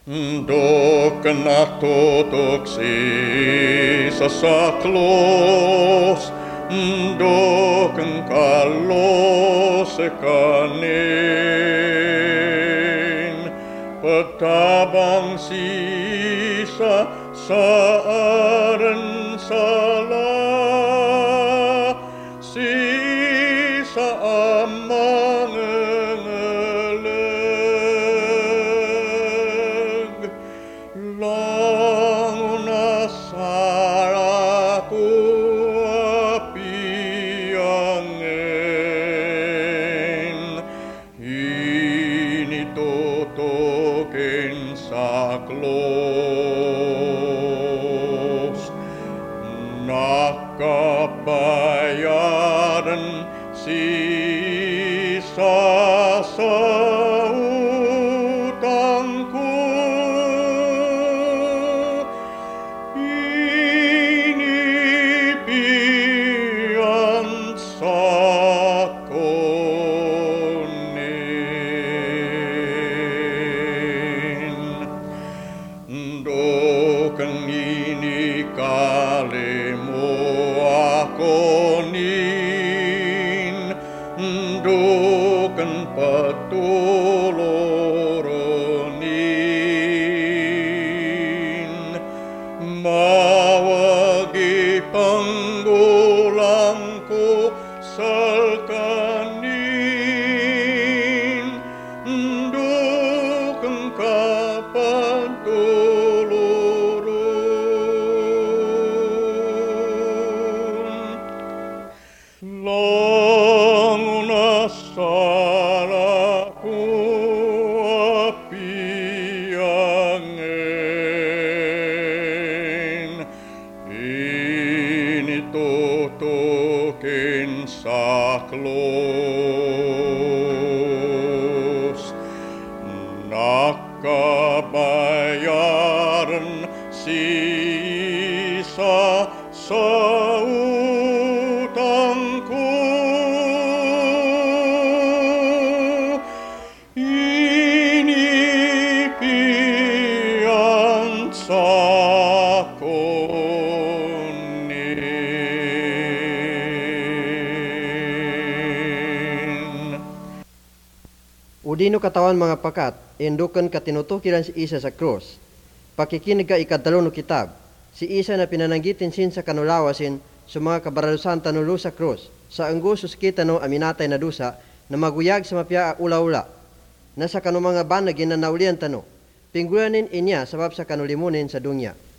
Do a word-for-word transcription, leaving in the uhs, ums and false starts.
Dok natutuksi sa saklos, dok kalos kanin, petabang sisa sa aren sala, sisa amang languna saraku apiangin, ini totoken saklos, nakabayaran sisa sa utangku. Dokeng ini kalimu akonin, dokeng patuloronin, mawagi panggulangku salkanin, dokeng kapantuloronin. Languna salaku apiangin, ini totoken saklos, nakabayaran sisa sa utangku. Ini piansakonin. Udino katawan mga pakat, indukan katinutukiran si Isa sa krus. Pakikinig ka ikadalo no kitab, si Isa na pinananggitin sin sa kanulawasin sa mga kabaralusan tanulo sa krus, sa anggusos kita no aminatay na dusa, na maguyag sa mapya ula-ula, na sa kanumanga banagin na naulian tano, pinggulanin inya sabab sa kanulimunin sa dunya.